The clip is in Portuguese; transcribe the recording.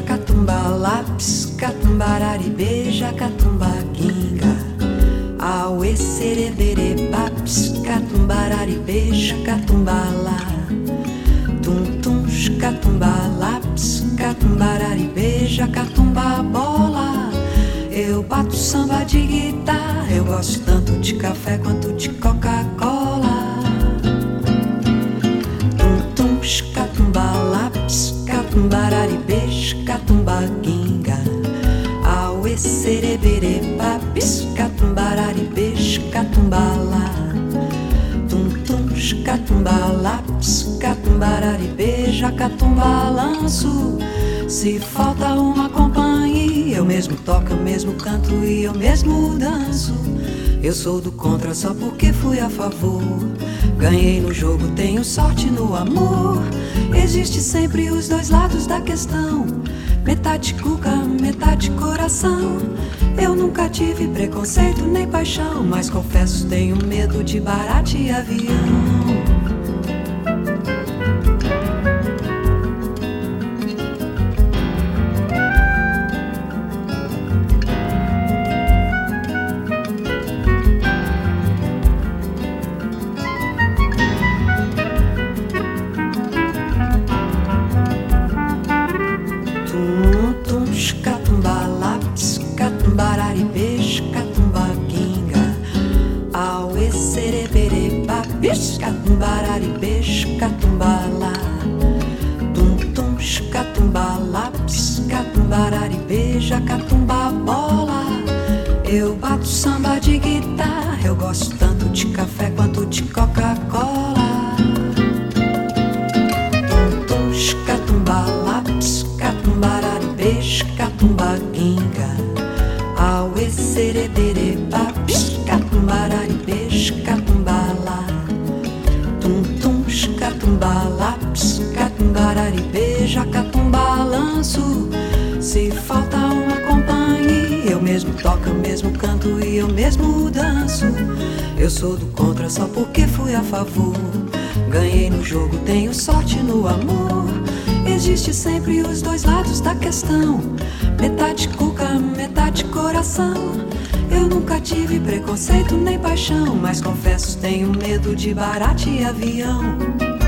catumba lápis, catumbarari beija, catumba guinga. Auê serebere papis, catumbarari beija, catumba lá. Tum-tum, catumba lápis, catumbarari beija, catumba bola. Eu bato samba de guitarra, eu gosto tanto de café quanto de Coca-Cola. Tum-tum, catumba lápis, catumbarari beija, catumba guinga. Auê serebere papis, catumbarari beija, catumba lá. Tum-tum, catumba lápis, catumbarari beija, catumba lanço. Se falta uma companhia, eu mesmo toco, eu mesmo canto e eu mesmo danço. Eu sou do contra só porque fui a favor. Ganhei no jogo, tenho sorte no amor. Existe sempre os dois lados da questão, metade cuca, metade coração. Eu nunca tive preconceito nem paixão, mas confesso tenho medo de barate e avião. Catumba lápis, catumbarari beija, catumba guinga. Auê serebere papis, catumbarari beija, catumba lá. Tum-tum, catumba lápis, catumbarari beija, catumba bola. Eu bato samba de guitarra, eu gosto tanto de café quanto de Coca-Cola. Tum-tum, catumba lápis, catumbarari beija, catumba guinga. Auê serebere papis, catumbarari beija, catumba lá. Tum-tum, catumba lápis, catumbarari beija, catumba lanço. Se falta uma companhia, eu mesmo toco, eu mesmo canto e eu mesmo danço. Eu sou do contra só porque fui a favor. Ganhei no jogo, tenho sorte no amor. Existe sempre os dois lados da questão, metade cuca, metade coração. Eu nunca tive preconceito nem paixão, mas confesso tenho medo de barate e avião.